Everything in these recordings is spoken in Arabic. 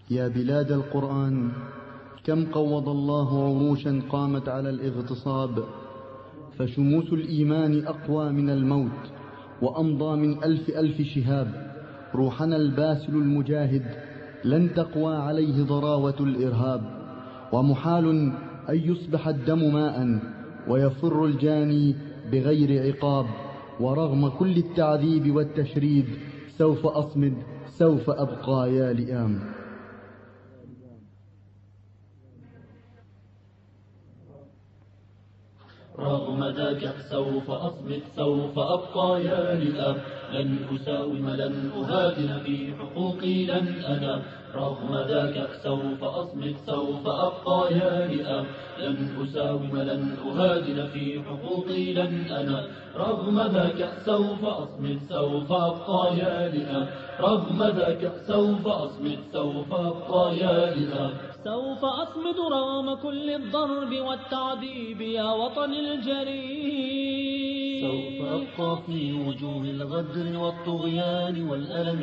يا بلاد القرآن، كم قوض الله عروشا قامت على الاغتصاب، فشموس الإيمان أقوى من الموت، وأمضى من ألف شهاب. روحنا الباسل المجاهد لن تقوى عليه ضراوة الإرهاب، ومحال أن يصبح الدم ماء ويفر الجاني بغير عقاب. ورغم كل التعذيب والتشريد سوف أصمد، سوف أبقى يا لئام. رغم ذاك سوف أصمت، سوف أبقى يا لئام. لن أساوم، لن أهادن في حقوقي، لن أنام. رغم ذاك سوف أصمت، سوف أبقى يا لئام. لن أساوم، لن أهادن في حقوقي، لن أنام. رغم ذاك سوف أصمت، سوف أبقى يا لئام. رغم ذاك سوف أصمت، سوف أبقى يا لئام. سوف أصمد رغم كل الضرب والتعذيب يا وطن الجريء. سوف أبقى في وجوه الغدر والطغيان والألم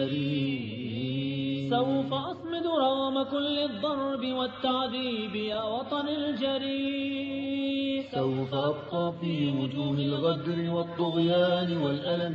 المريء. سوف أصمد رغم كل الضرب والتعذيب يا وطن الجريء. سوف أبقى في وجوه الغدر والطغيان والألم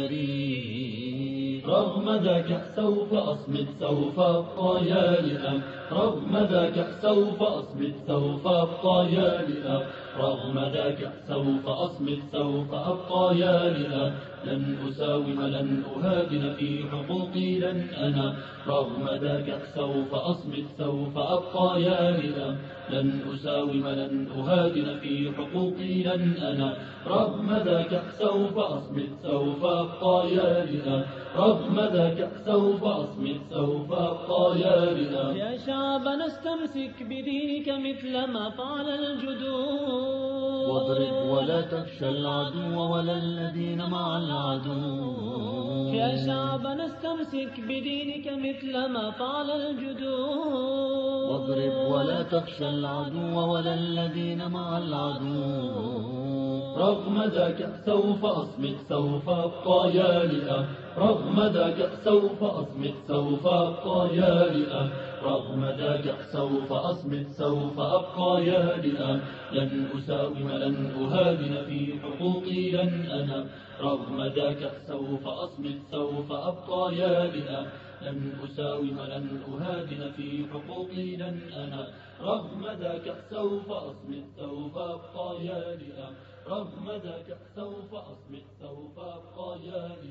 المريء. رغم ذاك سوف أصمت، سوف أبقى يا لئام. رغم ذاك سوف أصمت، سوف أبقى يا لئام. رغم ذاك سوف أصمت، سوف أبقى يا لئام. لن أساوم، لن أهادن في حقوقي، لن أنام. رغم ذاك سوف أصمت، سوف أبقى يا لئام. لن أساوم، لن أهادن في حقوقي، لن أنام. رغم ذاك سوف أصمت، سوف أبقى يا لئام. رغم ذاك سوف أصمت، سوف أبقى يا لئام. يا شعبنا استمسك بدينك مثل ما فعل الجدود. واضرب ولا تخشى العدو ولا الذين مع العدو. يا شعبنا استمسك بدينك مثل ما فعل الجدود. واضرب ولا تخشى العدو ولا الذين مع العدو. رغم ذاك سوف أصمت، سوف أبقى يا لئام. رغم ذاك سوف أصمت، سوف أبقى يا لئام. رغم ذاك سوف أصمت، سوف أبقى يا لئام. لن أساوم، لن أهادن في حقوقي، لن أنام. رغم ذاك سوف أصمت، سوف أبقى يا لئام. لن أساوم، لن أهادن في حقوقي، لن أنام. رغم ذاك سوف أصمت، سوف أبقى يا لئام. رغم ذاك سوف أصمت، سوف أبقى يا لئام.